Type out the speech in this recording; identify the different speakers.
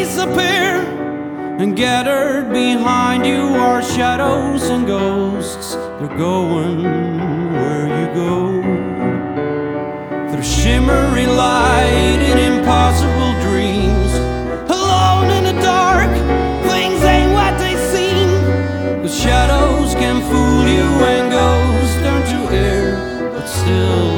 Speaker 1: disappear, and gathered behind you are shadows and ghosts. They're going where you go, through shimmery light and impossible dreams. Alone in the dark, things ain't what they seem. The shadows can fool you and ghosts turn to air, but still